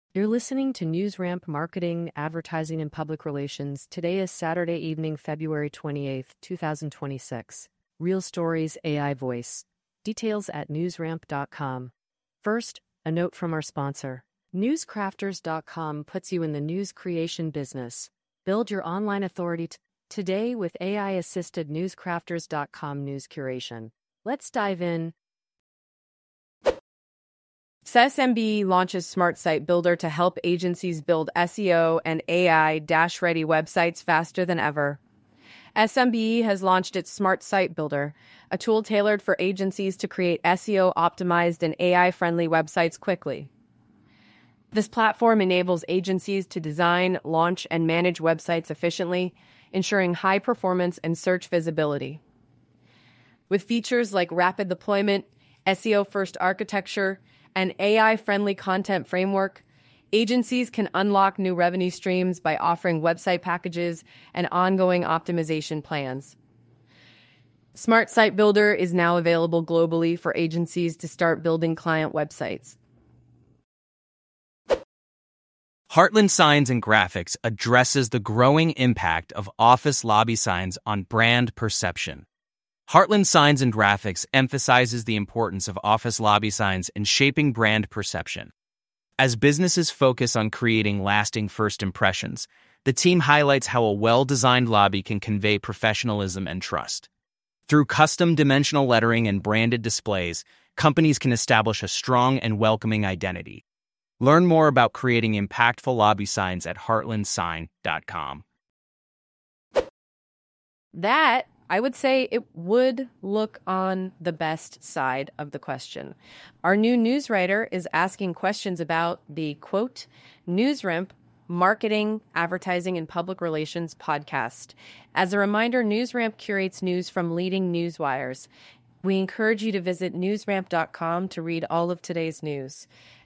You're listening to NewsRamp Marketing, Advertising, and Public Relations. Today is Saturday evening, February 28th, 2026. Real Stories AI Voice. Details at newsramp.com. First, a note from our sponsor. Newscrafters.com puts you in the news creation business. Build your online authority today with AI-assisted newscrafters.com news curation. Let's dive in. SMB launches Smart Site Builder to help agencies build SEO and AI-ready websites faster than ever. SMB has launched its Smart Site Builder, a tool tailored for agencies to create SEO-optimized and AI-friendly websites quickly. This platform enables agencies to design, launch, and manage websites efficiently, ensuring high performance and search visibility. With features like rapid deployment, SEO-first architecture, and AI-friendly content framework, agencies can unlock new revenue streams by offering website packages and ongoing optimization plans. Smart Site Builder is now available globally for agencies to start building client websites. Heartland Signs and Graphics addresses the growing impact of office lobby signs on brand perception. Heartland Signs and Graphics emphasizes the importance of office lobby signs in shaping brand perception. As businesses focus on creating lasting first impressions, the team highlights how a well-designed lobby can convey professionalism and trust. Through custom dimensional lettering and branded displays, companies can establish a strong and welcoming identity. Learn more about creating impactful lobby signs at heartlandsign.com. That, I would say, it would look on the best side of the question. Our new news writer is asking questions about the, quote, NewsRamp Marketing, Advertising, and Public Relations podcast. As a reminder, NewsRamp curates news from leading news wires. We encourage you to visit newsramp.com to read all of today's news.